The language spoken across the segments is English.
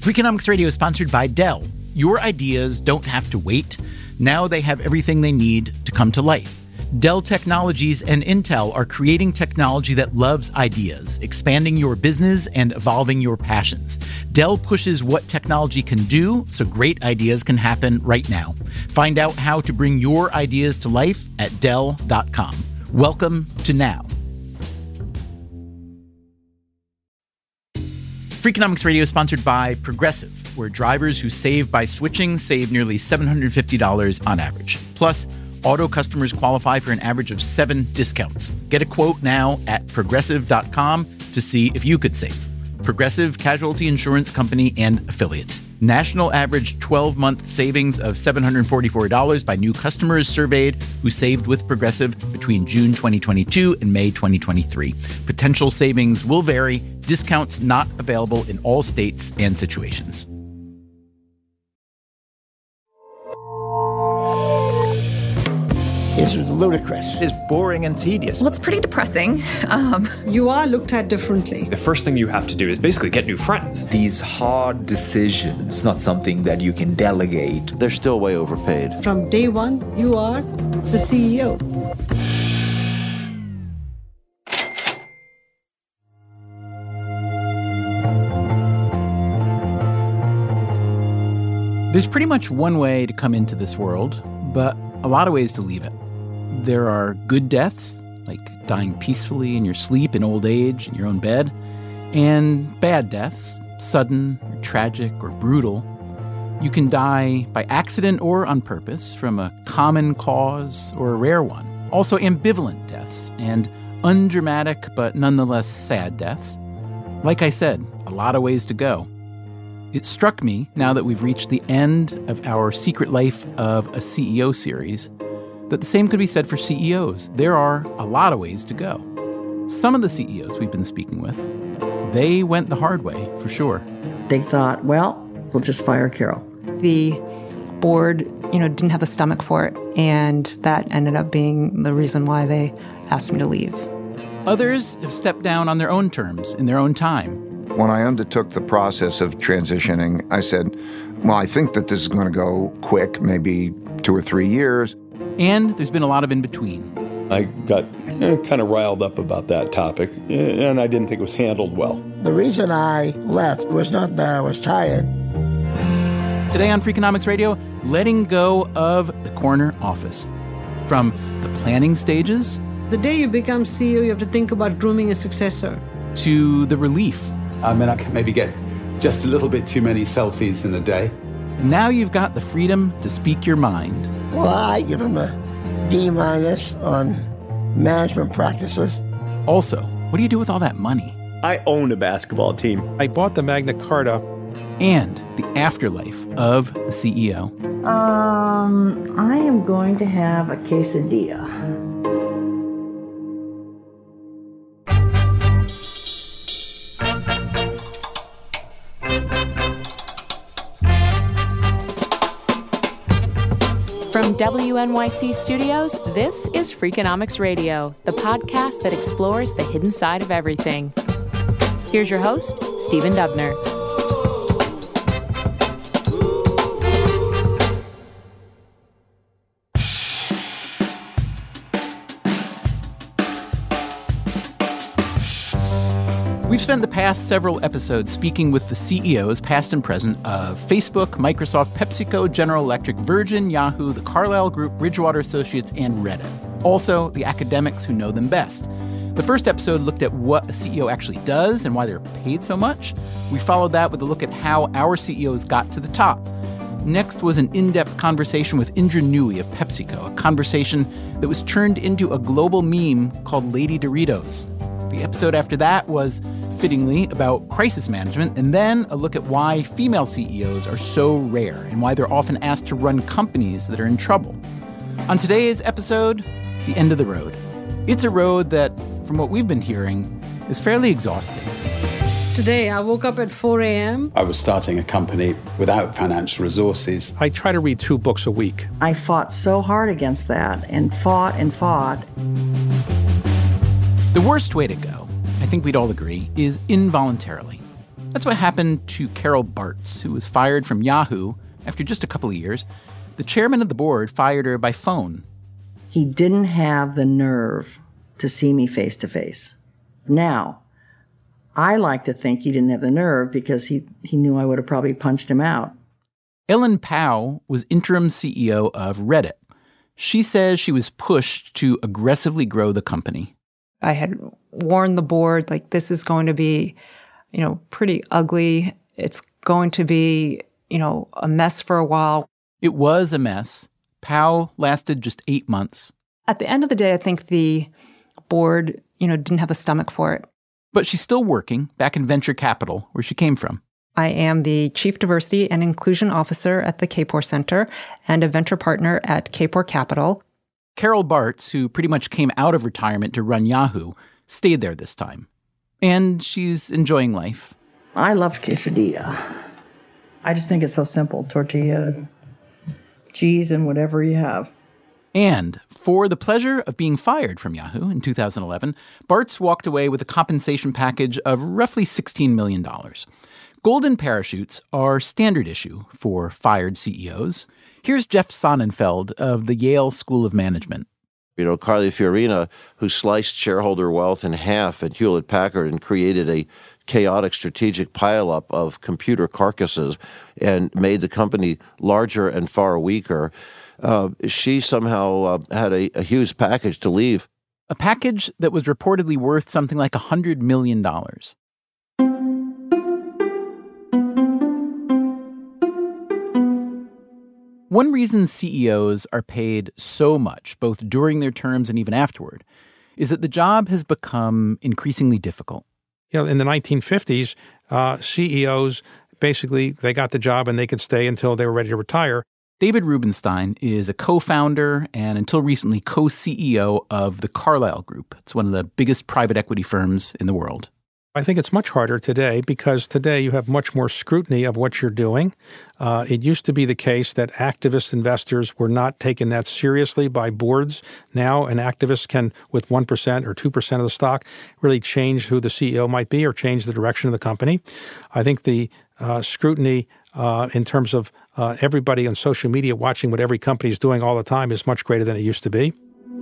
Freakonomics Radio is sponsored by Dell. Your ideas don't have to wait. Now they have everything they need to come to life. Dell Technologies and Intel are creating technology that loves ideas, expanding your business and evolving your passions. Dell pushes what technology can do so great ideas can happen right now. Find out how to bring your ideas to life at Dell.com. Welcome to Now. Freakonomics Radio is sponsored by Progressive, where drivers who save by switching save nearly $750 on average. Plus, auto customers qualify for an average of 7 discounts. Get a quote now at Progressive.com to see if you could save. Progressive Casualty Insurance Company and Affiliates. National average 12-month savings of $744 by new customers surveyed who saved with Progressive between June 2022 and May 2023. Potential savings will vary. Discounts not available in all states and situations. It's ludicrous. It's boring and tedious. Well, it's pretty depressing. You are looked at differently. The first thing you have to do is basically get new friends. These hard decisions, not something that you can delegate. They're still way overpaid. From day one, you are the CEO. There's pretty much one way to come into this world, but a lot of ways to leave it. There are good deaths, like dying peacefully in your sleep in old age in your own bed, and bad deaths, sudden or tragic or brutal. You can die by accident or on purpose from a common cause or a rare one. Also ambivalent deaths and undramatic but nonetheless sad deaths. Like I said, a lot of ways to go. It struck me, now that we've reached the end of our Secret Life of a CEO series, that the same could be said for CEOs. There are a lot of ways to go. Some of the CEOs we've been speaking with, they went the hard way, for sure. They thought, well, we'll just fire Carol. The board, didn't have the stomach for it, and that ended up being the reason why they asked me to leave. Others have stepped down on their own terms, in their own time. When I undertook the process of transitioning, I said, well, I think that this is going to go quick, maybe 2 or 3 years. And there's been a lot of in between. I got kind of riled up about that topic, and I didn't think it was handled well. The reason I left was not that I was tired. Today on Freakonomics Radio, letting go of the corner office. From the planning stages... The day you become CEO, you have to think about grooming a successor. ...to the relief. I mean, I can maybe get just a little bit too many selfies in a day. Now you've got the freedom to speak your mind. Well, I give him a D- on management practices. Also, what do you do with all that money? I own a basketball team. I bought the Magna Carta. And the afterlife of the CEO. I am going to have a quesadilla. From WNYC Studios, this is Freakonomics Radio, the podcast that explores the hidden side of everything. Here's your host, Stephen Dubner. We've spent the past several episodes speaking with the CEOs, past and present, of Facebook, Microsoft, PepsiCo, General Electric, Virgin, Yahoo, the Carlyle Group, Bridgewater Associates, and Reddit. Also, the academics who know them best. The first episode looked at what a CEO actually does and why they're paid so much. We followed that with a look at how our CEOs got to the top. Next was an in-depth conversation with Indra Nooyi of PepsiCo, a conversation that was turned into a global meme called Lady Doritos. The episode after that was, fittingly, about crisis management, and then a look at why female CEOs are so rare and why they're often asked to run companies that are in trouble. On today's episode, the end of the road. It's a road that, from what we've been hearing, is fairly exhausting. Today, I woke up at 4 a.m. I was starting a company without financial resources. I try to read 2 books a week. I fought so hard against that and fought and fought. The worst way to go, I think we'd all agree, is involuntarily. That's what happened to Carol Bartz, who was fired from Yahoo after just a couple of years. The chairman of the board fired her by phone. He didn't have the nerve to see me face to face. Now, I like to think he didn't have the nerve because he knew I would have probably punched him out. Ellen Pao was interim CEO of Reddit. She says she was pushed to aggressively grow the company. I had warned the board, like, this is going to be, pretty ugly. It's going to be, a mess for a while. It was a mess. Pao lasted just 8 months. At the end of the day, I think the board, didn't have the stomach for it. But she's still working back in venture capital, where she came from. I am the Chief Diversity and Inclusion Officer at the Kapor Center and a venture partner at Kapor Capital. Carol Bartz, who pretty much came out of retirement to run Yahoo, stayed there this time. And she's enjoying life. I love quesadilla. I just think it's so simple. Tortilla, cheese, and whatever you have. And for the pleasure of being fired from Yahoo in 2011, Bartz walked away with a compensation package of roughly $16 million. Golden parachutes are standard issue for fired CEOs. Here's Jeff Sonnenfeld of the Yale School of Management. Carly Fiorina, who sliced shareholder wealth in half at Hewlett-Packard and created a chaotic strategic pileup of computer carcasses and made the company larger and far weaker, she somehow had a huge package to leave. A package that was reportedly worth something like $100 million. One reason CEOs are paid so much, both during their terms and even afterward, is that the job has become increasingly difficult. In the 1950s, CEOs, basically, they got the job and they could stay until they were ready to retire. David Rubenstein is a co-founder and, until recently, co-CEO of the Carlyle Group. It's one of the biggest private equity firms in the world. I think it's much harder today because today you have much more scrutiny of what you're doing. It used to be the case that activist investors were not taken that seriously by boards. Now an activist can, with 1% or 2% of the stock, really change who the CEO might be or change the direction of the company. I think the scrutiny in terms of everybody on social media watching what every company is doing all the time is much greater than it used to be.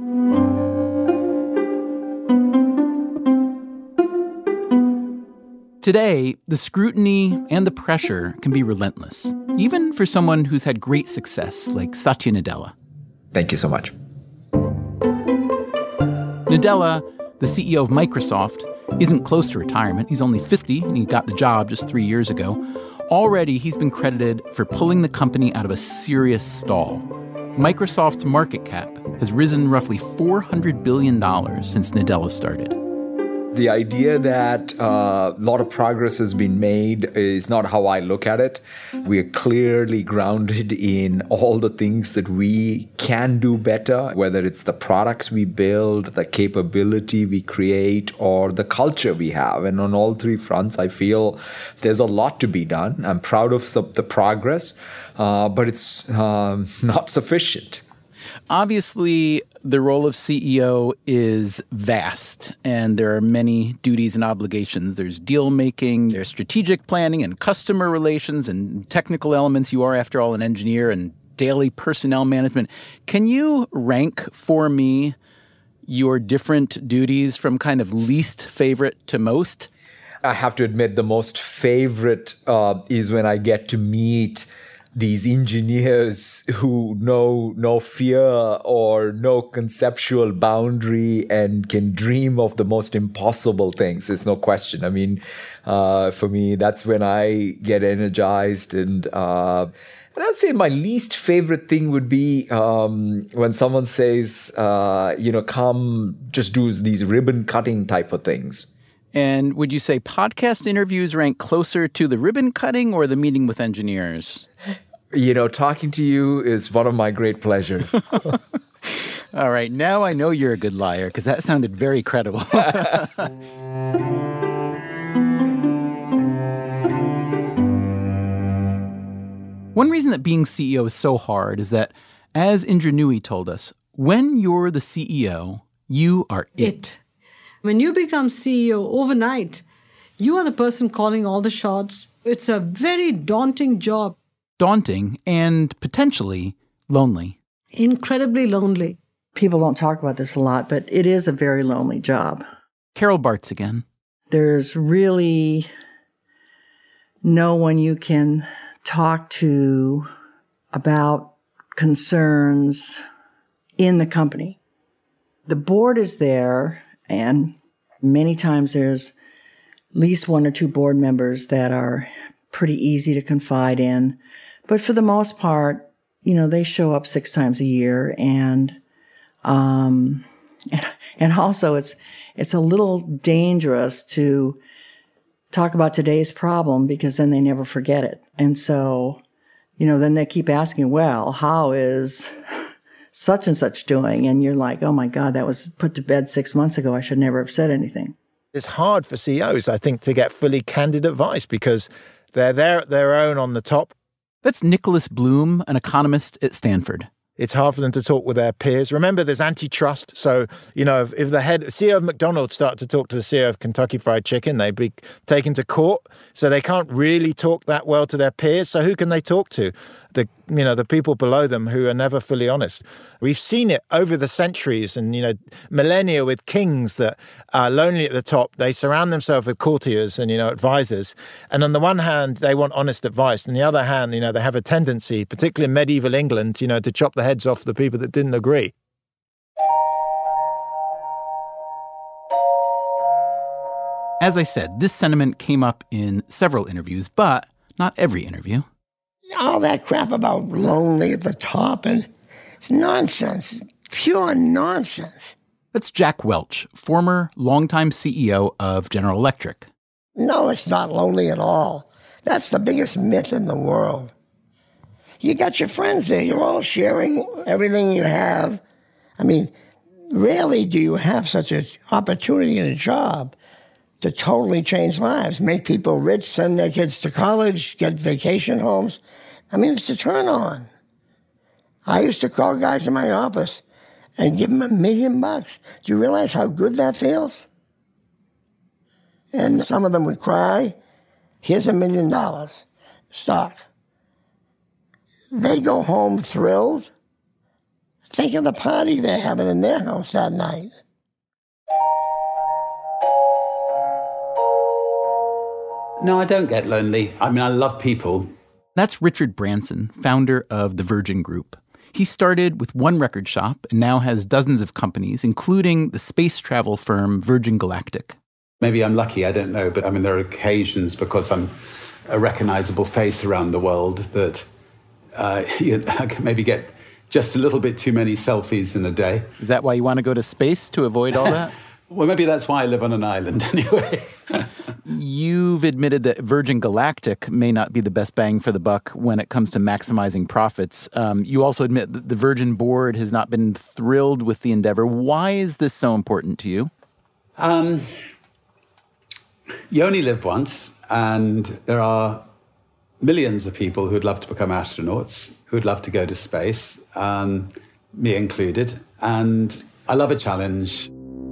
Today, the scrutiny and the pressure can be relentless, even for someone who's had great success like Satya Nadella. Thank you so much. Nadella, the CEO of Microsoft, isn't close to retirement. He's only 50, and he got the job just 3 years ago. Already, he's been credited for pulling the company out of a serious stall. Microsoft's market cap has risen roughly $400 billion since Nadella started. The idea that a lot of progress has been made is not how I look at it. We are clearly grounded in all the things that we can do better, whether it's the products we build, the capability we create, or the culture we have. And on all three fronts, I feel there's a lot to be done. I'm proud of the progress, but it's not sufficient. Obviously, the role of CEO is vast, and there are many duties and obligations. There's deal making, there's strategic planning and customer relations and technical elements. You are, after all, an engineer, and daily personnel management. Can you rank for me your different duties from kind of least favorite to most? I have to admit the most favorite is when I get to meet these engineers who know no fear or no conceptual boundary and can dream of the most impossible things. There's no question. I mean, for me, that's when I get energized. And I'd say my least favorite thing would be when someone says, come just do these ribbon cutting type of things. And would you say podcast interviews rank closer to the ribbon cutting or the meeting with engineers? Talking to you is one of my great pleasures. All right. Now I know you're a good liar because that sounded very credible. One reason that being CEO is so hard is that, as Indra Nooyi told us, when you're the CEO, you are it. When you become CEO overnight, You are the person calling all the shots. It's a very daunting job. Daunting and potentially lonely. Incredibly lonely. People don't talk about this a lot, but it is a very lonely job. Carol Bartz again. There's really no one you can talk to about concerns in the company. The board is there, and many times there's at least one or two board members that are pretty easy to confide in. But for the most part, you know, they show up 6 times a year, and also it's a little dangerous to talk about today's problem because then they never forget it. And so, you know, then they keep asking, well, how is such and such doing? And you're like, oh my God, that was put to bed 6 months ago. I should never have said anything. It's hard for CEOs, I think, to get fully candid advice because they're their own on the top. That's Nicholas Bloom, an economist at Stanford. It's hard for them to talk with their peers. Remember, there's antitrust. So, you know, if the CEO of McDonald's started to talk to the CEO of Kentucky Fried Chicken, they'd be taken to court. So they can't really talk that well to their peers. So who can they talk to? The people below them who are never fully honest. We've seen it over the centuries and, you know, millennia with kings that are lonely at the top. They surround themselves with courtiers and, you know, advisors. And on the one hand, they want honest advice. On the other hand, you know, they have a tendency, particularly in medieval England, you know, to chop the heads off the people that didn't agree. As I said, this sentiment came up in several interviews, but not every interview. All that crap about lonely at the top, and it's nonsense, pure nonsense. That's Jack Welch, former longtime CEO of General Electric. No, it's not lonely at all. That's the biggest myth in the world. You got your friends there. You're all sharing everything you have. I mean, rarely do you have such an opportunity in a job to totally change lives, make people rich, send their kids to college, get vacation homes. I mean, it's a turn on. I used to call guys in my office and give them $1 million. Do you realize how good that feels? And some of them would cry, here's $1 million stock. They go home thrilled. Think of the party they're having in their house that night. No, I don't get lonely. I mean, I love people. That's Richard Branson, founder of the Virgin Group. He started with one record shop and now has dozens of companies, including the space travel firm Virgin Galactic. Maybe I'm lucky, I don't know. But I mean, there are occasions because I'm a recognizable face around the world that I can maybe get just a little bit too many selfies in a day. Is that why you want to go to space, to avoid all that? Well, maybe that's why I live on an island anyway. You've admitted that Virgin Galactic may not be the best bang for the buck when it comes to maximizing profits. You also admit that the Virgin board has not been thrilled with the endeavor. Why is this so important to you? You only live once, and there are millions of people who'd love to become astronauts, who'd love to go to space, me included. And I love a challenge.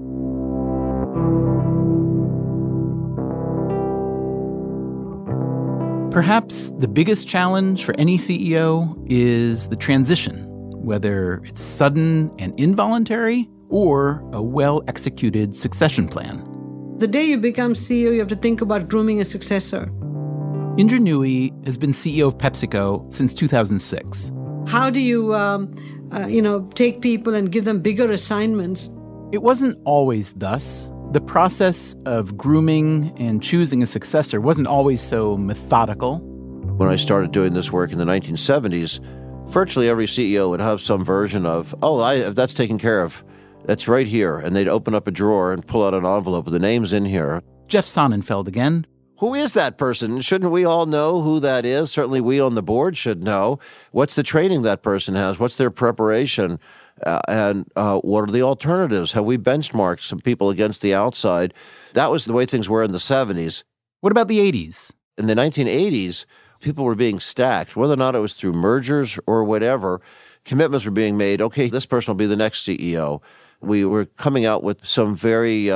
Perhaps the biggest challenge for any CEO is the transition, whether it's sudden and involuntary or a well-executed succession plan. The day you become CEO, you have to think about grooming a successor. Indra Nooyi has been CEO of PepsiCo since 2006. How do you, take people and give them bigger assignments? It wasn't always thus. The process of grooming and choosing a successor wasn't always so methodical. When I started doing this work in the 1970s, virtually every CEO would have some version of, that's taken care of. That's right here. And they'd open up a drawer and pull out an envelope with the names in here. Jeff Sonnenfeld again. Who is that person? Shouldn't we all know who that is? Certainly we on the board should know. What's the training that person has? What's their preparation? And what are the alternatives? Have we benchmarked some people against the outside? That was the way things were in the 70s. What about the 80s? In the 1980s, people were being stacked, whether or not it was through mergers or whatever. Commitments were being made. Okay, this person will be the next CEO. We were coming out with some very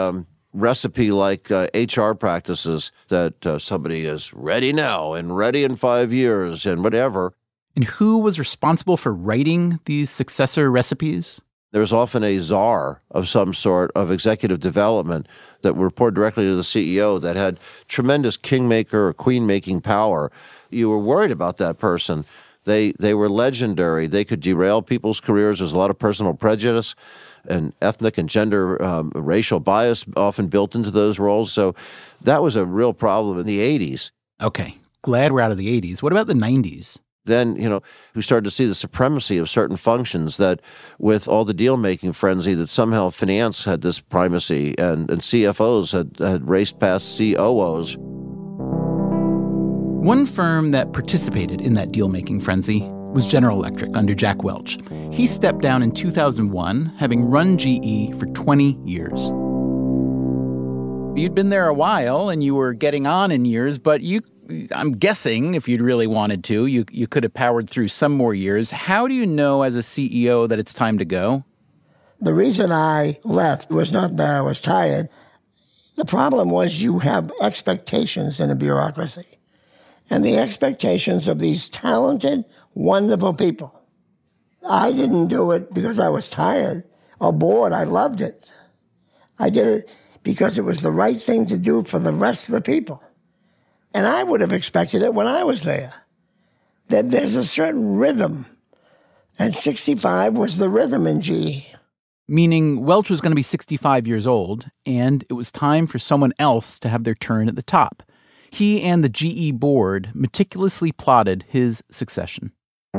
recipe like HR practices that somebody is ready now and ready in 5 years and whatever. And who was responsible for writing these successor recipes? There's often a czar of some sort of executive development that would report directly to the CEO that had tremendous kingmaker or queen-making power. You were worried about that person. They were legendary. They could derail people's careers. There's a lot of personal prejudice and ethnic and gender racial bias often built into those roles. So that was a real problem in the 80s. Okay, glad we're out of the 80s. What about the 90s? Then, we started to see the supremacy of certain functions that with all the deal-making frenzy that somehow finance had this primacy and CFOs had raced past COOs. One firm that participated in that deal-making frenzy was General Electric under Jack Welch. He stepped down in 2001, having run GE for 20 years. You'd been there a while and you were getting on in years, but I'm guessing if you'd really wanted to, you could have powered through some more years. How do you know as a CEO that it's time to go? The reason I left was not that I was tired. The problem was you have expectations in a bureaucracy. And the expectations of these talented, wonderful people. I didn't do it because I was tired or bored. I loved it. I did it because it was the right thing to do for the rest of the people. And I would have expected it when I was there. That there's a certain rhythm. And 65 was the rhythm in GE. Meaning Welch was going to be 65 years old, and it was time for someone else to have their turn at the top. He and the GE board meticulously plotted his succession.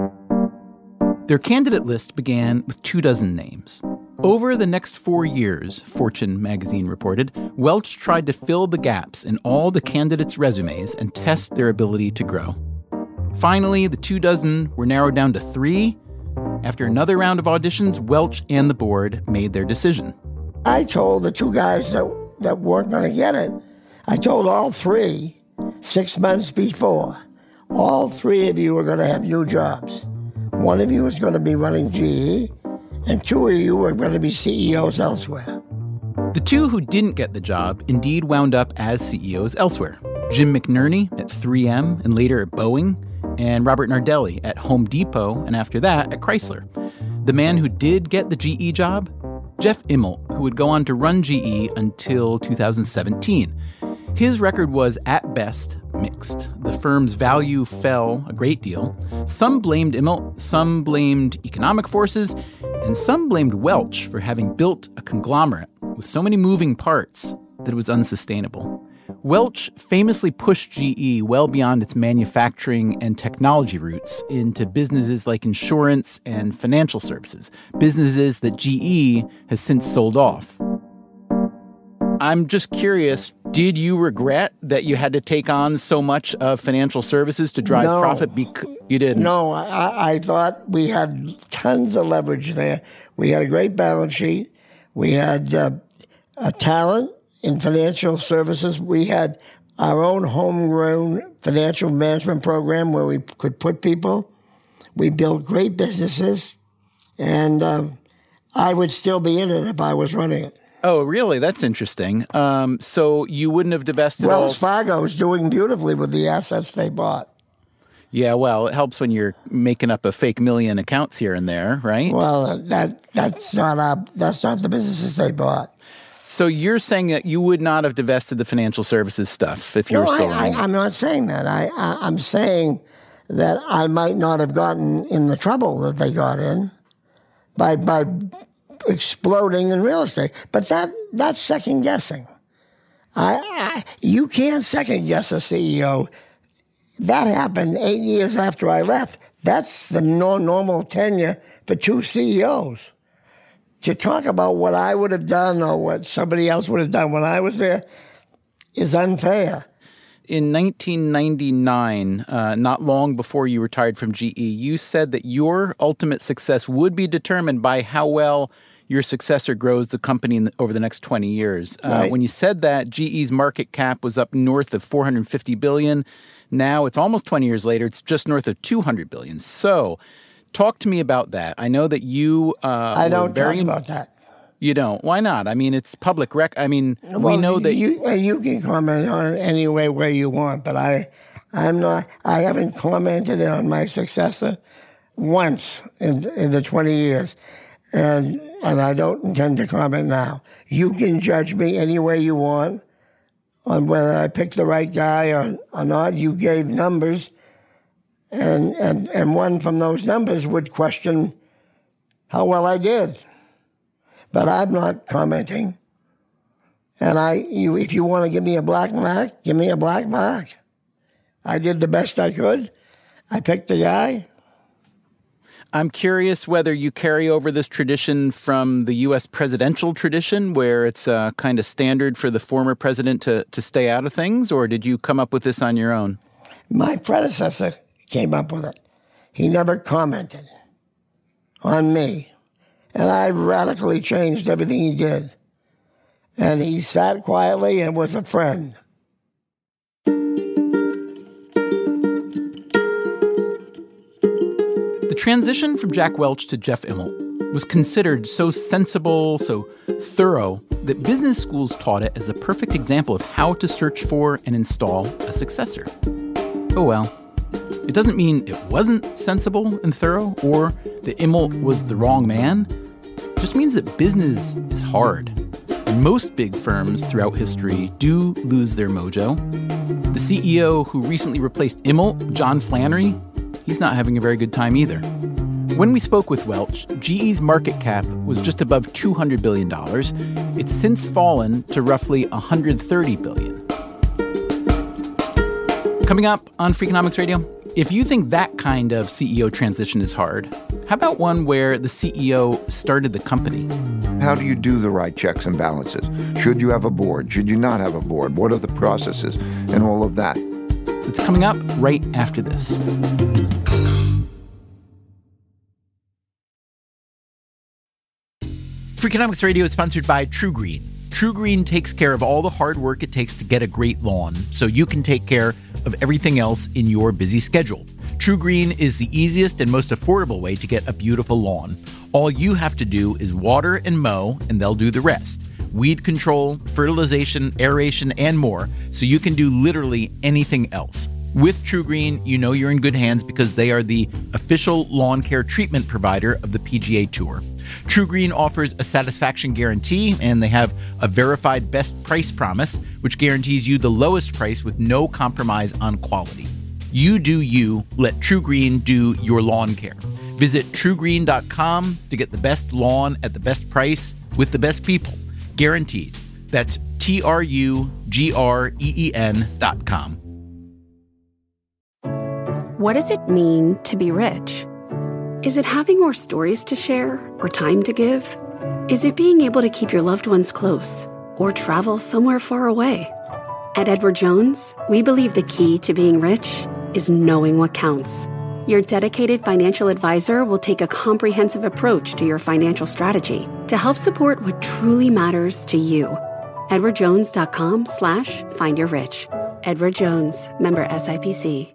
Their candidate list began with 24 names. Over the next 4 years, Fortune magazine reported, Welch tried to fill the gaps in all the candidates' resumes and test their ability to grow. Finally, the 24 were narrowed down to 3. After another round of auditions, Welch and the board made their decision. I told the 2 guys that weren't going to get it, I told all 3, 6 months before, all 3 of you are going to have new jobs. 1 of you is going to be running GE, and 2 of you are going to be CEOs elsewhere. The 2 who didn't get the job indeed wound up as CEOs elsewhere. Jim McNerney at 3M and later at Boeing, and Robert Nardelli at Home Depot and after that at Chrysler. The man who did get the GE job? Jeff Immelt, who would go on to run GE until 2017. His record was, at best, mixed. The firm's value fell a great deal. Some blamed Immelt, some blamed economic forces, and some blamed Welch for having built a conglomerate with so many moving parts that it was unsustainable. Welch famously pushed GE well beyond its manufacturing and technology roots into businesses like insurance and financial services, businesses that GE has since sold off. I'm just curious, did you regret that you had to take on so much of financial services to drive profit? You didn't? No, I thought we had tons of leverage there. We had a great balance sheet. We had a talent in financial services. We had our own homegrown financial management program where we could put people. We built great businesses, and I would still be in it if I was running it. Oh, really? That's interesting. So you wouldn't have divested Wells Fargo is doing beautifully with the assets they bought. Yeah, well, it helps when you're making up a fake million accounts here and there, right? Well, that's not the businesses they bought. So you're saying that you would not have divested the financial services stuff if you were still running? I'm not saying that. I'm saying that I might not have gotten in the trouble that they got in by exploding in real estate. But that's second guessing. You can't second guess a CEO. That happened 8 years after I left. That's the normal tenure for 2 CEOs. To talk about what I would have done or what somebody else would have done when I was there is unfair. In 1999, not long before you retired from GE, you said that your ultimate success would be determined by how well your successor grows the company over the next 20 years. Right. When you said that, GE's market cap was up north of $450 billion. Now it's almost 20 years later, it's just north of $200 billion. So talk to me about that. I know that you I don't talk about that. You don't? Why not? I mean, it's public we know that you can comment on it any way you want, but I haven't commented on my successor once in the 20 years, and I don't intend to comment now. You can judge me any way you want on whether I picked the right guy or not. You gave numbers, and one from those numbers would question how well I did. But I'm not commenting. And if you want to give me a black mark, give me a black mark. I did the best I could. I picked the guy. I'm curious whether you carry over this tradition from the U.S. presidential tradition, where it's kind of standard for the former president to stay out of things, or did you come up with this on your own? My predecessor came up with it. He never commented on me. And I radically changed everything he did. And he sat quietly and was a friend. The transition from Jack Welch to Jeff Immelt was considered so sensible, so thorough, that business schools taught it as a perfect example of how to search for and install a successor. Oh well. It doesn't mean it wasn't sensible and thorough, or that Immelt was the wrong man. It just means that business is hard. And most big firms throughout history do lose their mojo. The CEO who recently replaced Immelt, John Flannery, he's not having a very good time either. When we spoke with Welch, GE's market cap was just above $200 billion. It's since fallen to roughly $130 billion. Coming up on Freakonomics Radio, if you think that kind of CEO transition is hard, how about one where the CEO started the company? How do you do the right checks and balances? Should you have a board? Should you not have a board? What are the processes? And all of that. It's coming up right after this. Freakonomics Radio is sponsored by TruGreen. TruGreen takes care of all the hard work it takes to get a great lawn, so you can take care of everything else in your busy schedule. TruGreen is the easiest and most affordable way to get a beautiful lawn. All you have to do is water and mow, and they'll do the rest. Weed control, fertilization, aeration, and more, so you can do literally anything else. With TruGreen, you know you're in good hands because they are the official lawn care treatment provider of the PGA Tour. TruGreen offers a satisfaction guarantee, and they have a verified best price promise, which guarantees you the lowest price with no compromise on quality. You do you. Let TruGreen do your lawn care. Visit TruGreen.com to get the best lawn at the best price with the best people. Guaranteed. That's TruGreen.com. What does it mean to be rich? Is it having more stories to share or time to give? Is it being able to keep your loved ones close or travel somewhere far away? At Edward Jones, we believe the key to being rich is knowing what counts. Your dedicated financial advisor will take a comprehensive approach to your financial strategy to help support what truly matters to you. EdwardJones.com/findyourrich. Edward Jones, member SIPC.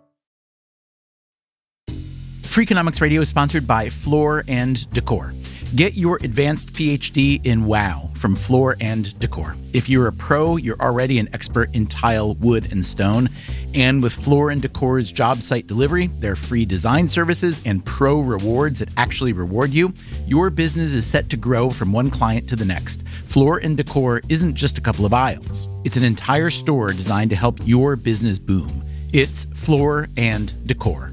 Freakonomics Radio is sponsored by Floor & Decor. Get your advanced PhD in WOW from Floor & Decor. If you're a pro, you're already an expert in tile, wood, and stone. And with Floor & Decor's job site delivery, their free design services, and pro rewards that actually reward you, your business is set to grow from one client to the next. Floor & Decor isn't just a couple of aisles. It's an entire store designed to help your business boom. It's Floor & Decor.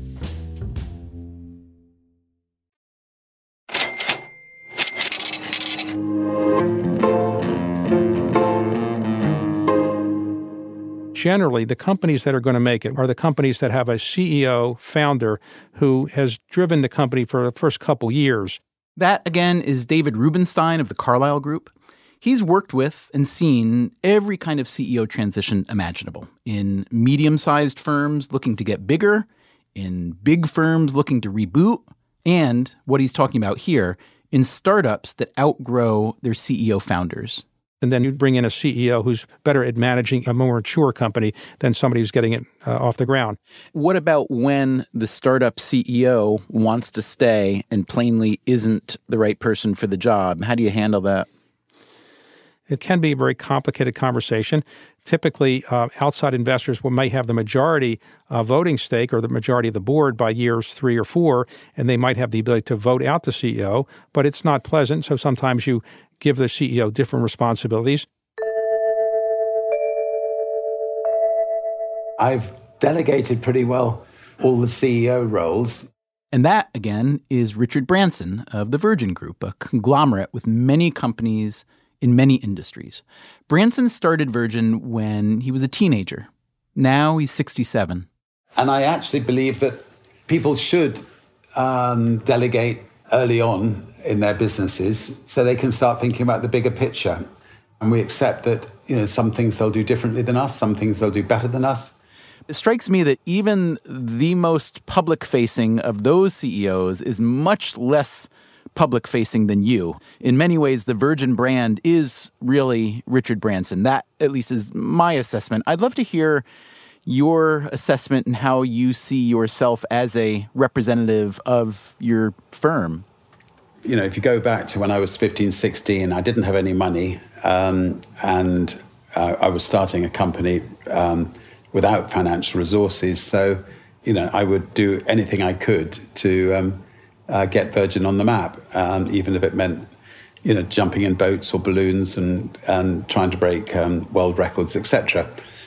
Generally, the companies that are going to make it are the companies that have a CEO, founder, who has driven the company for the first couple years. That, again, is David Rubenstein of the Carlyle Group. He's worked with and seen every kind of CEO transition imaginable, in medium-sized firms looking to get bigger, in big firms looking to reboot, and what he's talking about here, in startups that outgrow their CEO founders. And then you bring in a CEO who's better at managing a more mature company than somebody who's getting it off the ground. What about when the startup CEO wants to stay and plainly isn't the right person for the job? How do you handle that? It can be a very complicated conversation. Typically, outside investors may have the majority voting stake or the majority of the board by years 3 or 4, and they might have the ability to vote out the CEO, but it's not pleasant. So sometimes you give the CEO different responsibilities. I've delegated pretty well all the CEO roles. And that, again, is Richard Branson of the Virgin Group, a conglomerate with many companies in many industries. Branson started Virgin when he was a teenager. Now he's 67. And I actually believe that people should delegate early on in their businesses so they can start thinking about the bigger picture. And we accept that, some things they'll do differently than us, some things they'll do better than us. It strikes me that even the most public-facing of those CEOs is much less public-facing than you. In many ways, the Virgin brand is really Richard Branson. That, at least, is my assessment. I'd love to hear your assessment and how you see yourself as a representative of your firm. If you go back to when I was 15, 16, I didn't have any money, and I was starting a company without financial resources. So, I would do anything I could to get Virgin on the map, even if it meant, jumping in boats or balloons and trying to break world records, etc.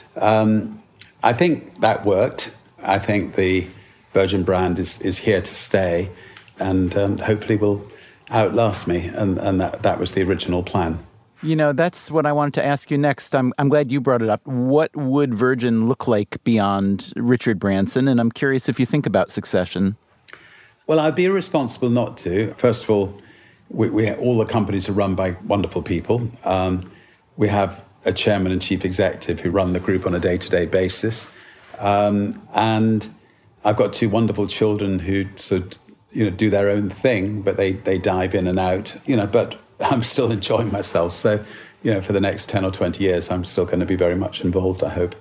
I think that worked. I think the Virgin brand is here to stay and hopefully will outlast me. And that was the original plan. That's what I wanted to ask you next. I'm glad you brought it up. What would Virgin look like beyond Richard Branson? And I'm curious if you think about succession. Well, I'd be irresponsible not to. First of all, we all the companies are run by wonderful people. We have a chairman and chief executive who run the group on a day-to-day basis. And I've got 2 wonderful children who sort of, do their own thing, but they dive in and out, but I'm still enjoying myself. So, for the next 10 or 20 years, I'm still going to be very much involved, I hope.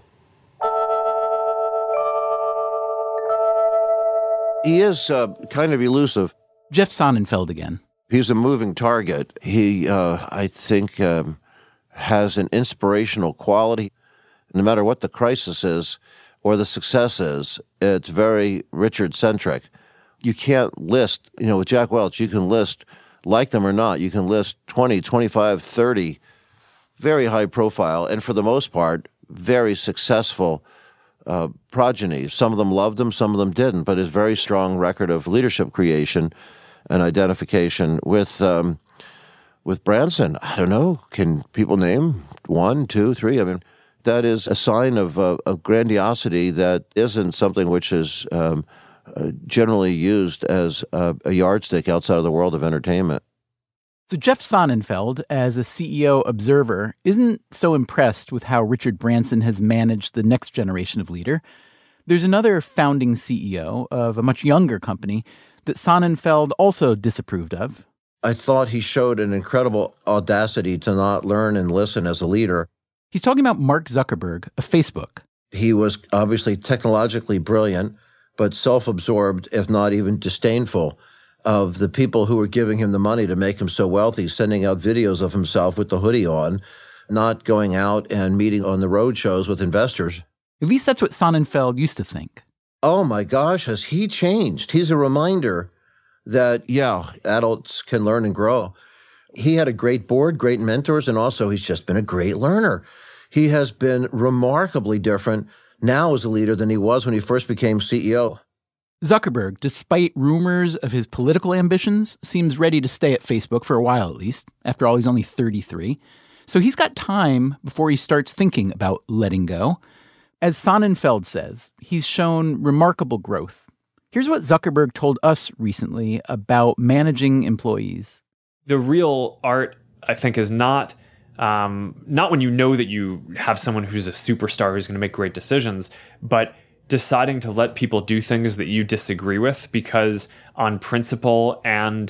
He is kind of elusive. Jeff Sonnenfeld again. He's a moving target. He, I think, has an inspirational quality. No matter what the crisis is or the success is, it's very Richard-centric. You can't list, with Jack Welch, you can list, like them or not, you can list 20, 25, 30 very high profile, and for the most part, very successful progeny. Some of them loved him, some of them didn't, but his very strong record of leadership creation and identification with Branson. I don't know, can people name 1, 2, 3? I mean, that is a sign of grandiosity that isn't something which is generally used as a yardstick outside of the world of entertainment. So Jeff Sonnenfeld, as a CEO observer, isn't so impressed with how Richard Branson has managed the next generation of leader. There's another founding CEO of a much younger company that Sonnenfeld also disapproved of. I thought he showed an incredible audacity to not learn and listen as a leader. He's talking about Mark Zuckerberg of Facebook. He was obviously technologically brilliant, but self-absorbed, if not even disdainful, of the people who were giving him the money to make him so wealthy, sending out videos of himself with the hoodie on, not going out and meeting on the road shows with investors. At least that's what Sonnenfeld used to think. Oh my gosh, has he changed? He's a reminder that, adults can learn and grow. He had a great board, great mentors, and also he's just been a great learner. He has been remarkably different now as a leader than he was when he first became CEO. Zuckerberg, despite rumors of his political ambitions, seems ready to stay at Facebook for a while at least. After all, he's only 33. So he's got time before he starts thinking about letting go. As Sonnenfeld says, he's shown remarkable growth. Here's what Zuckerberg told us recently about managing employees. The real art, I think, is not when you know that you have someone who's a superstar who's going to make great decisions, but deciding to let people do things that you disagree with because on principle and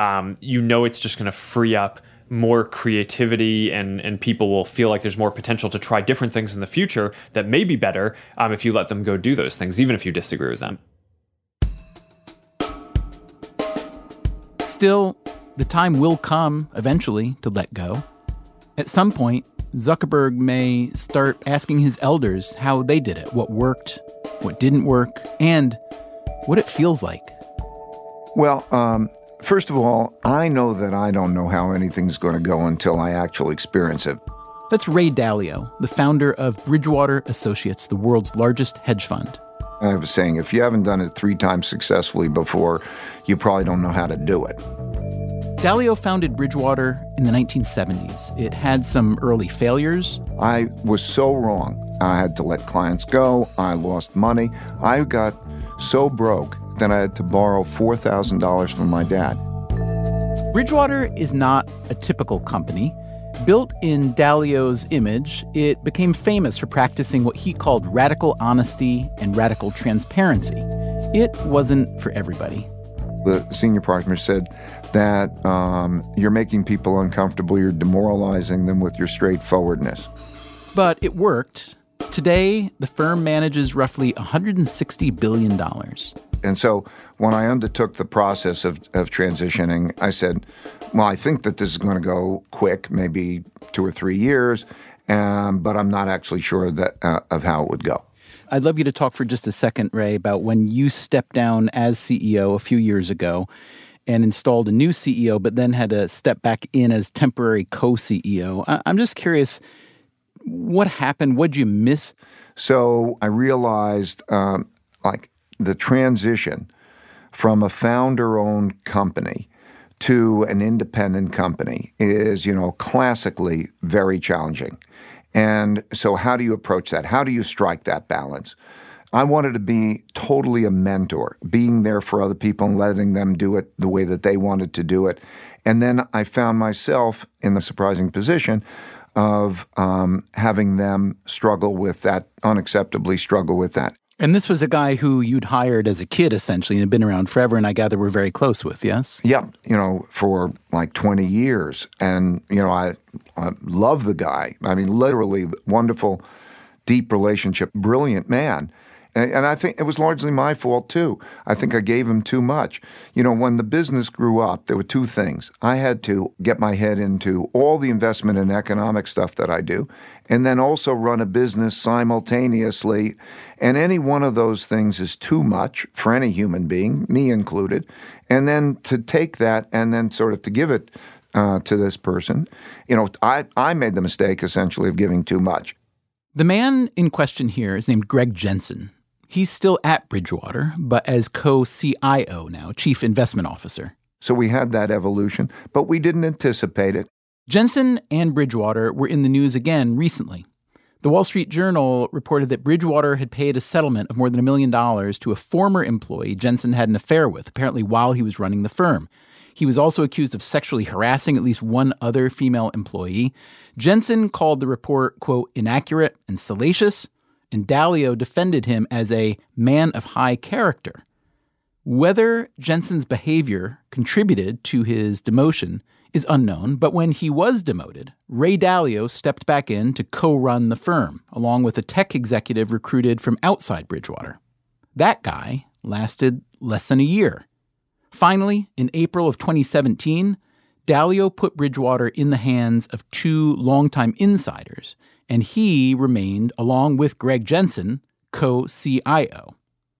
it's just going to free up more creativity and people will feel like there's more potential to try different things in the future that may be better if you let them go do those things, even if you disagree with them. Still, the time will come eventually to let go. At some point, Zuckerberg may start asking his elders how they did it, what worked, what didn't work, and what it feels like. Well, first of all, I know that I don't know how anything's going to go until I actually experience it. That's Ray Dalio, the founder of Bridgewater Associates, the world's largest hedge fund. I have a saying, if you haven't done it 3 times successfully before, you probably don't know how to do it. Dalio founded Bridgewater in the 1970s. It had some early failures. I was so wrong. I had to let clients go. I lost money. I got so broke that I had to borrow $4,000 from my dad. Bridgewater is not a typical company. Built in Dalio's image, it became famous for practicing what he called radical honesty and radical transparency. It wasn't for everybody. The senior partner said that you're making people uncomfortable, you're demoralizing them with your straightforwardness. But it worked. Today, the firm manages roughly $160 billion. And so when I undertook the process of transitioning, I said, well, I think that this is going to go quick, maybe 2 or 3 years, but I'm not actually sure that of how it would go. I'd love you to talk for just a second, Ray, about when you stepped down as CEO a few years ago and installed a new CEO, but then had to step back in as temporary co-CEO. I'm just curious, what happened? What'd you miss? So I realized, the transition from a founder-owned company to an independent company is, classically very challenging. And so how do you approach that? How do you strike that balance? I wanted to be totally a mentor, being there for other people and letting them do it the way that they wanted to do it. And then I found myself in the surprising position of having them struggle with that, unacceptably struggle with that. And this was a guy who you'd hired as a kid, essentially, and had been around forever, and I gather we're very close with, yes? Yeah, for like 20 years. And, I love the guy. I mean, literally wonderful, deep relationship, brilliant man. And I think it was largely my fault, too. I think I gave him too much. When the business grew up, there were 2 things. I had to get my head into all the investment and economic stuff that I do, and then also run a business simultaneously. And any one of those things is too much for any human being, me included. And then to take that and then sort of to give it to this person, I made the mistake, essentially, of giving too much. The man in question here is named Greg Jensen. He's still at Bridgewater, but as co-CIO now, Chief Investment Officer. So we had that evolution, but we didn't anticipate it. Jensen and Bridgewater were in the news again recently. The Wall Street Journal reported that Bridgewater had paid a settlement of more than $1 million to a former employee Jensen had an affair with, apparently while he was running the firm. He was also accused of sexually harassing at least one other female employee. Jensen called the report, quote, inaccurate and salacious, and Dalio defended him as a man of high character. Whether Jensen's behavior contributed to his demotion is unknown, but when he was demoted, Ray Dalio stepped back in to co-run the firm, along with a tech executive recruited from outside Bridgewater. That guy lasted less than a year. Finally, in April of 2017, Dalio put Bridgewater in the hands of 2 longtime insiders, and he remained, along with Greg Jensen, co-CIO.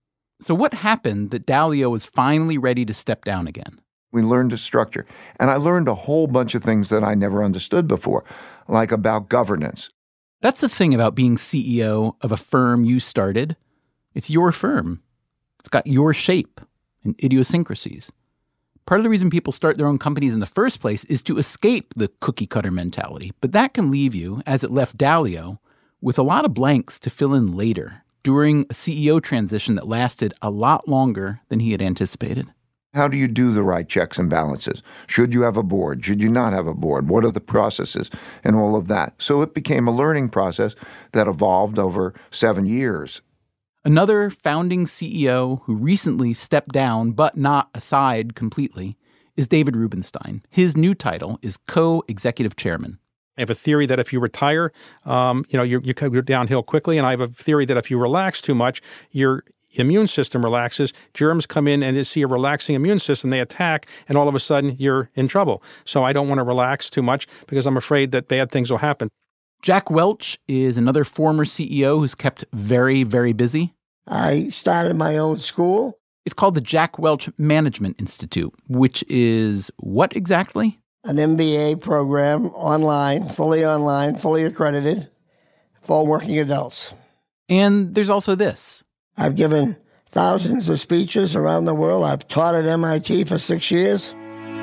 So what happened that Dalio was finally ready to step down again? We learned a structure. And I learned a whole bunch of things that I never understood before, like about governance. That's the thing about being CEO of a firm you started. It's your firm. It's got your shape and idiosyncrasies. Part of the reason people start their own companies in the first place is to escape the cookie-cutter mentality. But that can leave you, as it left Dalio, with a lot of blanks to fill in later, during a CEO transition that lasted a lot longer than he had anticipated. How do you do the right checks and balances? Should you have a board? Should you not have a board? What are the processes? And all of that. So it became a learning process that evolved over 7 years. Another founding CEO who recently stepped down, but not aside completely, is David Rubenstein. His new title is co-executive chairman. I have a theory that if you retire, you go downhill quickly, and I have a theory that if you relax too much, you're immune system relaxes, germs come in and they see a relaxing immune system, they attack, and all of a sudden you're in trouble. So I don't want to relax too much because I'm afraid that bad things will happen. Jack Welch is another former CEO who's kept very, very busy. I started my own school. It's called the Jack Welch Management Institute, which is what exactly? An MBA program, online, fully accredited, for working adults. And there's also this. I've given thousands of speeches around the world. I've taught at MIT for 6 years.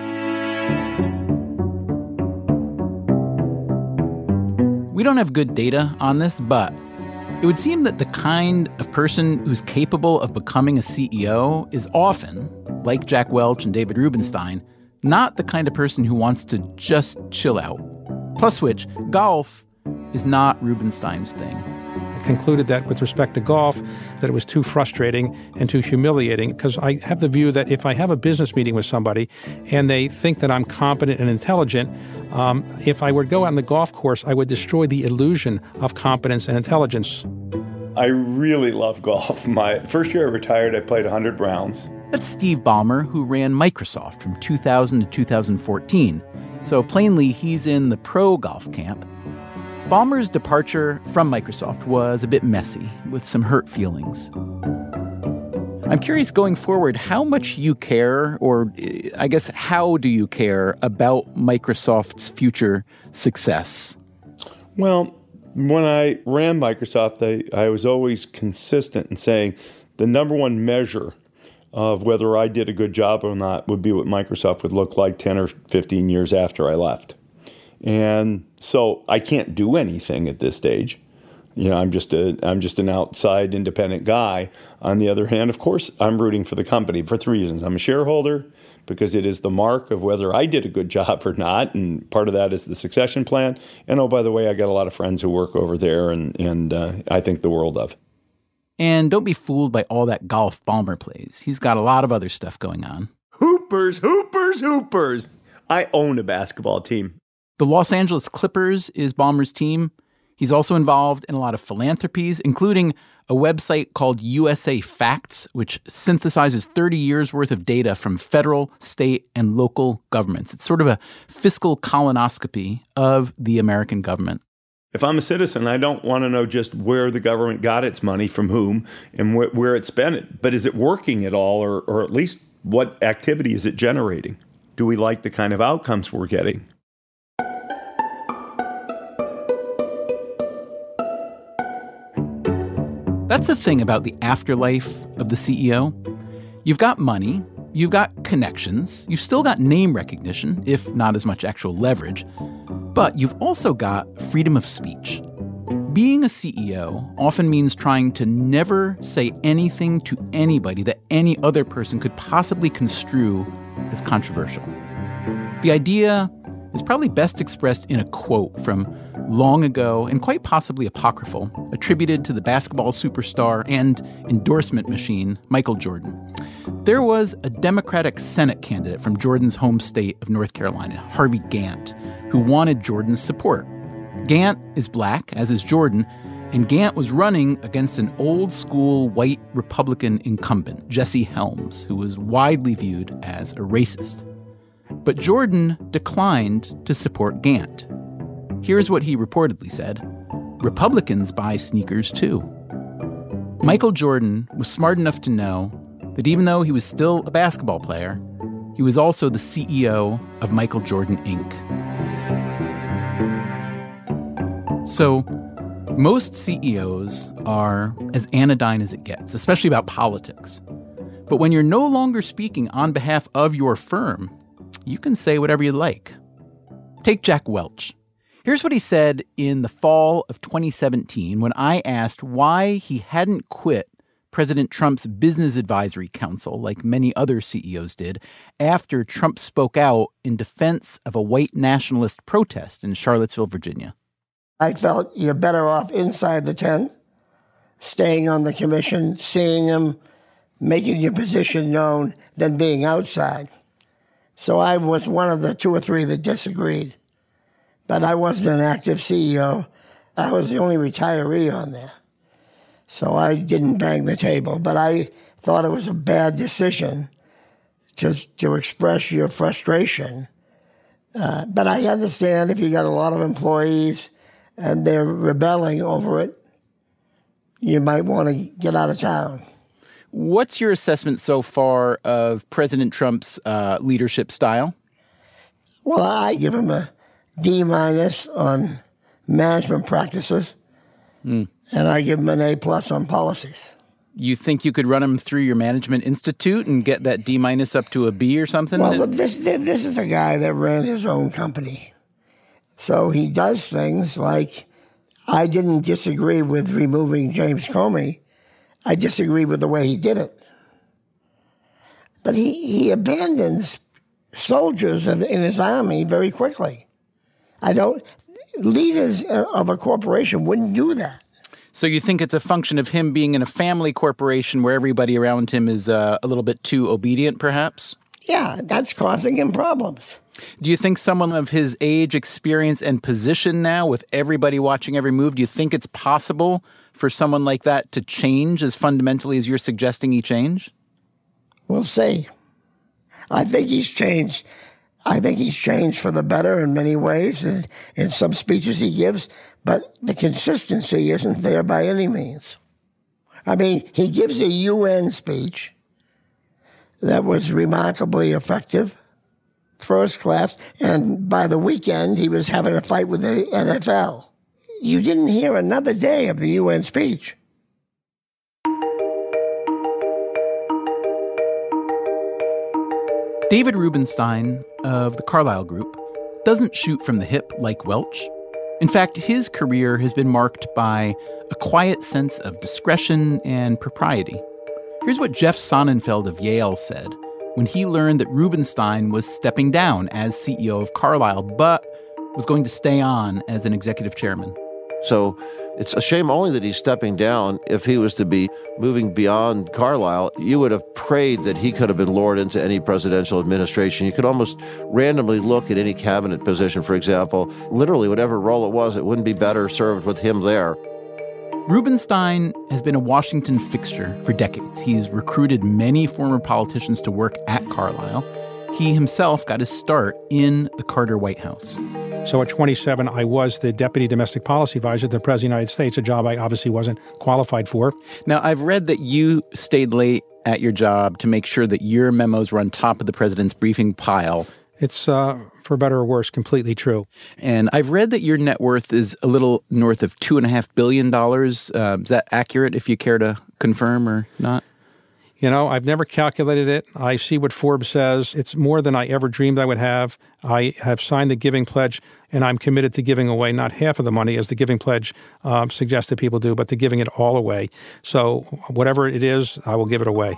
We don't have good data on this, but it would seem that the kind of person who's capable of becoming a CEO is often, like Jack Welch and David Rubenstein, not the kind of person who wants to just chill out. Plus which, golf is not Rubenstein's thing. I concluded that with respect to golf, that it was too frustrating and too humiliating because I have the view that if I have a business meeting with somebody and they think that I'm competent and intelligent, if I were to go out on the golf course, I would destroy the illusion of competence and intelligence. I really love golf. My first year I retired, I played 100 rounds. That's Steve Ballmer, who ran Microsoft from 2000 to 2014. So plainly, he's in the pro golf camp. Ballmer's departure from Microsoft was a bit messy, with some hurt feelings. I'm curious, going forward, how much you care, or I guess how do you care about Microsoft's future success? Well, when I ran Microsoft, I was always consistent in saying the number one measure of whether I did a good job or not would be what Microsoft would look like 10 or 15 years after I left. And so I can't do anything at this stage. You know, I'm just an outside independent guy. On the other hand, of course, I'm rooting for the company for 3 reasons. I'm a shareholder because it is the mark of whether I did a good job or not, and part of that is the succession plan. And oh, by the way, I got a lot of friends who work over there, and I think the world of. And don't be fooled by all that golf Ballmer plays. He's got a lot of other stuff going on. Hoopers, hoopers, hoopers. I own a basketball team. The Los Angeles Clippers is Ballmer's team. He's also involved in a lot of philanthropies, including a website called USA Facts, which synthesizes 30 years' worth of data from federal, state, and local governments. It's sort of a fiscal colonoscopy of the American government. If I'm a citizen, I don't want to know just where the government got its money, from whom, and where it spent it. But is it working at all, or at least what activity is it generating? Do we like the kind of outcomes we're getting? That's the thing about the afterlife of the CEO. You've got money, you've got connections, you've still got name recognition, if not as much actual leverage, but you've also got freedom of speech. Being a CEO often means trying to never say anything to anybody that any other person could possibly construe as controversial. The idea is probably best expressed in a quote from long ago and quite possibly apocryphal, attributed to the basketball superstar and endorsement machine, Michael Jordan. There was a Democratic Senate candidate from Jordan's home state of North Carolina, Harvey Gantt, who wanted Jordan's support. Gantt is black, as is Jordan, and Gantt was running against an old-school white Republican incumbent, Jesse Helms, who was widely viewed as a racist. But Jordan declined to support Gantt. Here's what he reportedly said: "Republicans buy sneakers too." Michael Jordan was smart enough to know that even though he was still a basketball player, he was also the CEO of Michael Jordan, Inc. So, most CEOs are as anodyne as it gets, especially about politics. But when you're no longer speaking on behalf of your firm, you can say whatever you like. Take Jack Welch. Here's what he said in the fall of 2017 when I asked why he hadn't quit President Trump's Business Advisory Council, like many other CEOs did, after Trump spoke out in defense of a white nationalist protest in Charlottesville, Virginia. I felt you're better off inside the tent, staying on the commission, seeing them, making your position known, than being outside. So I was one of the 2 or 3 that disagreed. But I wasn't an active CEO. I was the only retiree on there. So I didn't bang the table, but I thought it was a bad decision to express your frustration. But I understand if you got a lot of employees and they're rebelling over it, you might want to get out of town. What's your assessment so far of President Trump's leadership style? Well, I give him a D- on management practices, and I give him an A+ on policies. You think you could run him through your management institute and get that D- up to a B or something? Well, this is a guy that ran his own company. So he does things like, I didn't disagree with removing James Comey. I disagree with the way he did it. But he abandons soldiers in his army very quickly. Leaders of a corporation wouldn't do that. So you think it's a function of him being in a family corporation where everybody around him is a little bit too obedient, perhaps? Yeah, that's causing him problems. Do you think someone of his age, experience, and position now, with everybody watching every move, do you think it's possible for someone like that to change as fundamentally as you're suggesting he change? We'll see. I think he's changed. I think he's changed for the better in many ways in some speeches he gives, but the consistency isn't there by any means. I mean, he gives a UN speech that was remarkably effective, first class, and by the weekend he was having a fight with the NFL. You didn't hear another day of the UN speech. David Rubenstein of the Carlyle Group doesn't shoot from the hip like Welch. In fact, his career has been marked by a quiet sense of discretion and propriety. Here's what Jeff Sonnenfeld of Yale said when he learned that Rubenstein was stepping down as CEO of Carlyle, but was going to stay on as an executive chairman. So it's a shame only that he's stepping down. If he was to be moving beyond Carlyle, you would have prayed that he could have been lured into any presidential administration. You could almost randomly look at any cabinet position, for example. Literally, whatever role it was, it wouldn't be better served with him there. Rubenstein has been a Washington fixture for decades. He's recruited many former politicians to work at Carlyle. He himself got his start in the Carter White House. So at 27, I was the Deputy Domestic Policy Advisor to the President of the United States, a job I obviously wasn't qualified for. Now, I've read that you stayed late at your job to make sure that your memos were on top of the president's briefing pile. It's, for better or worse, completely true. And I've read that your net worth is a little north of $2.5 billion. Is that accurate, if you care to confirm or not? You know, I've never calculated it. I see what Forbes says. It's more than I ever dreamed I would have. I have signed the Giving Pledge, and I'm committed to giving away not half of the money, as the Giving Pledge suggested people do, but to giving it all away. So whatever it is, I will give it away.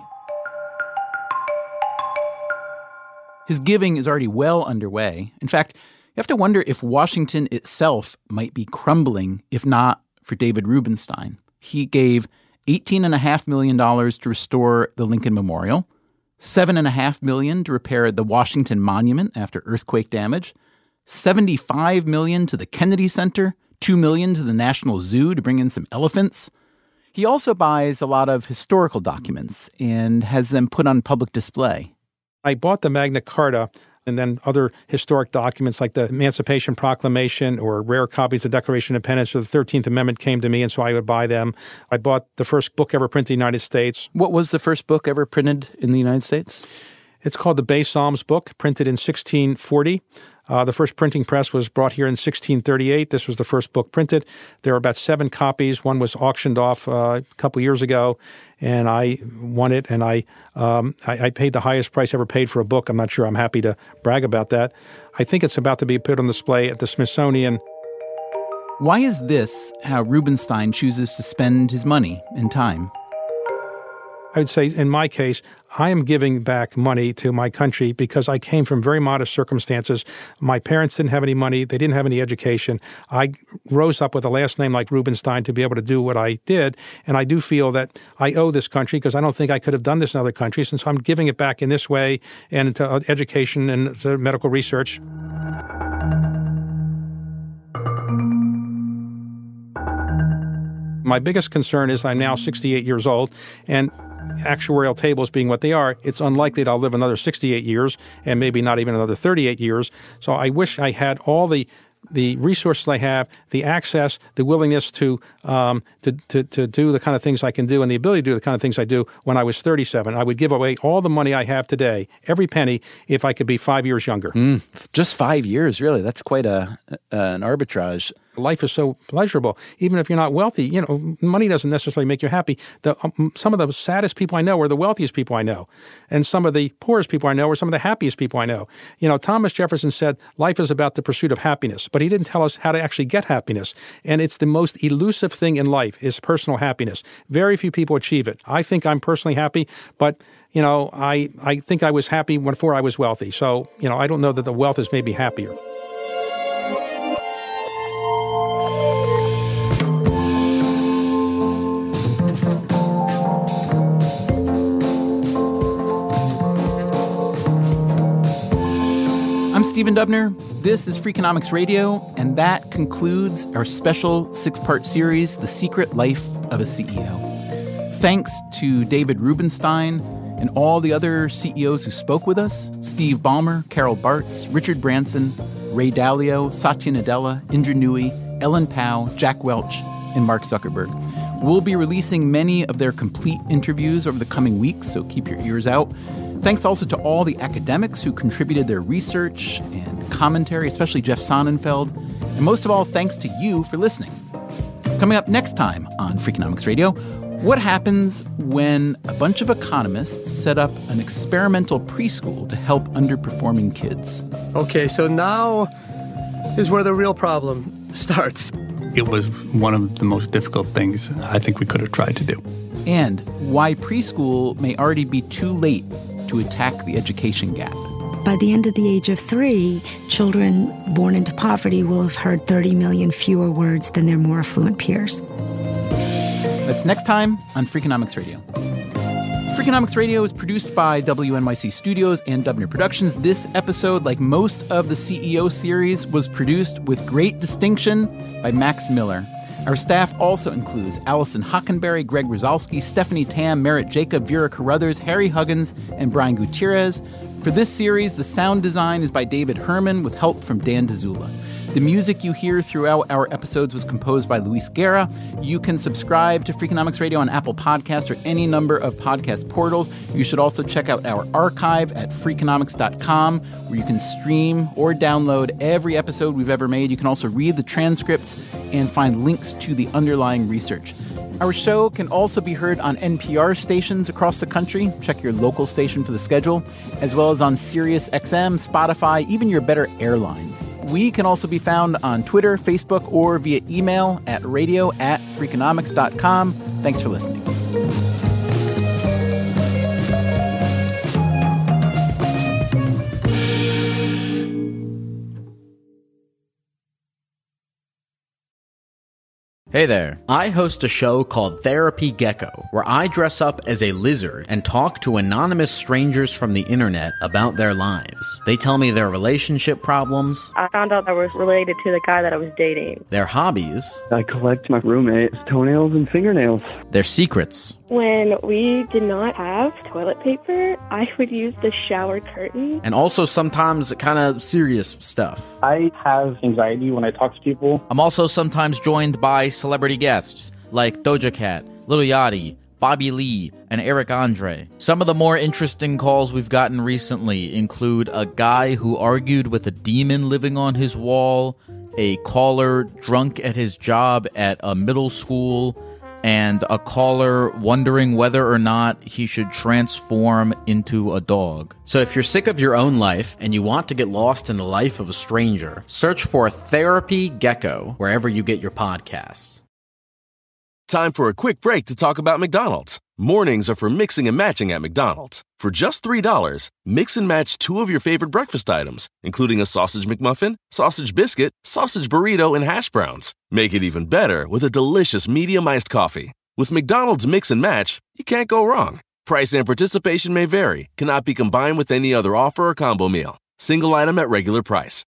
His giving is already well underway. In fact, you have to wonder if Washington itself might be crumbling, if not for David Rubenstein. He gave $18.5 million to restore the Lincoln Memorial, $7.5 million to repair the Washington Monument after earthquake damage, $75 million to the Kennedy Center, $2 million to the National Zoo to bring in some elephants. He also buys a lot of historical documents and has them put on public display. I bought the Magna Carta and then other historic documents like the Emancipation Proclamation or rare copies of the Declaration of Independence or the 13th Amendment came to me, and so I would buy them. I bought the first book ever printed in the United States. What was the first book ever printed in the United States? It's called the Bay Psalms book, printed in 1640. The first printing press was brought here in 1638. This was the first book printed. There are about 7 copies. One was auctioned off a couple years ago, and I won it, and I paid the highest price ever paid for a book. I'm not sure I'm happy to brag about that. I think it's about to be put on display at the Smithsonian. Why is this how Rubenstein chooses to spend his money and time? I would say, in my case, I am giving back money to my country because I came from very modest circumstances. My parents didn't have any money. They didn't have any education. I rose up with a last name like Rubenstein to be able to do what I did. And I do feel that I owe this country because I don't think I could have done this in other countries. And so I'm giving it back in this way and to education and to medical research. My biggest concern is I'm now 68 years old, and actuarial tables being what they are, it's unlikely that I'll live another 68 years and maybe not even another 38 years. So I wish I had all the resources I have, the access, the willingness to do the kind of things I can do and the ability to do the kind of things I do when I was 37. I would give away all the money I have today, every penny, if I could be 5 years younger. Just 5 years, really. That's quite an arbitrage. Life is so pleasurable. Even if you're not wealthy, money doesn't necessarily make you happy. Some of the saddest people I know are the wealthiest people I know. And some of the poorest people I know are some of the happiest people I know. Thomas Jefferson said, life is about the pursuit of happiness, but he didn't tell us how to actually get happiness. And it's the most elusive thing in life is personal happiness. Very few people achieve it. I think I'm personally happy, but I think I was happy before I was wealthy. So, I don't know that the wealth has made me happier. I'm Stephen Dubner. This is Freakonomics Radio, and that concludes our special 6-part series, The Secret Life of a CEO. Thanks to David Rubenstein and all the other CEOs who spoke with us, Steve Ballmer, Carol Bartz, Richard Branson, Ray Dalio, Satya Nadella, Indra Nooyi, Ellen Pao, Jack Welch, and Mark Zuckerberg. We'll be releasing many of their complete interviews over the coming weeks, so keep your ears out. Thanks also to all the academics who contributed their research and commentary, especially Jeff Sonnenfeld. And most of all, thanks to you for listening. Coming up next time on Freakonomics Radio, what happens when a bunch of economists set up an experimental preschool to help underperforming kids? Okay, so now is where the real problem starts. It was one of the most difficult things I think we could have tried to do. And why preschool may already be too late to attack the education gap. By the end of the age of 3, children born into poverty will have heard 30 million fewer words than their more affluent peers. That's next time on Freakonomics Radio. Freakonomics Radio is produced by WNYC Studios and Dubner Productions. This episode, like most of the CEO series, was produced with great distinction by Max Miller. Our staff also includes Allison Hockenberry, Greg Rosalski, Stephanie Tam, Merritt Jacob, Vera Carruthers, Harry Huggins, and Brian Gutierrez. For this series, the sound design is by David Herman with help from Dan DeZula. The music you hear throughout our episodes was composed by Luis Guerra. You can subscribe to Freakonomics Radio on Apple Podcasts or any number of podcast portals. You should also check out our archive at Freakonomics.com, where you can stream or download every episode we've ever made. You can also read the transcripts and find links to the underlying research. Our show can also be heard on NPR stations across the country. Check your local station for the schedule, as well as on Sirius XM, Spotify, even your better airlines. We can also be found on Twitter, Facebook, or via email at radio@freakonomics.com. Thanks for listening. Hey there. I host a show called Therapy Gecko, where I dress up as a lizard and talk to anonymous strangers from the internet about their lives. They tell me their relationship problems. I found out I was related to the guy that I was dating. Their hobbies. I collect my roommate's toenails and fingernails. Their secrets. When we did not have toilet paper, I would use the shower curtain. And also sometimes kind of serious stuff. I have anxiety when I talk to people. I'm also sometimes joined by celebrity guests like Doja Cat, Lil Yachty, Bobby Lee, and Eric Andre. Some of the more interesting calls we've gotten recently include a guy who argued with a demon living on his wall, a caller drunk at his job at a middle school, and a caller wondering whether or not he should transform into a dog. So if you're sick of your own life and you want to get lost in the life of a stranger, search for Therapy Gecko wherever you get your podcasts. Time for a quick break to talk about McDonald's. Mornings are for mixing and matching at McDonald's. For just $3, mix and match 2 of your favorite breakfast items, including a sausage McMuffin, sausage biscuit, sausage burrito, and hash browns. Make it even better with a delicious medium iced coffee. With McDonald's Mix and Match, you can't go wrong. Price and participation may vary, cannot be combined with any other offer or combo meal. Single item at regular price.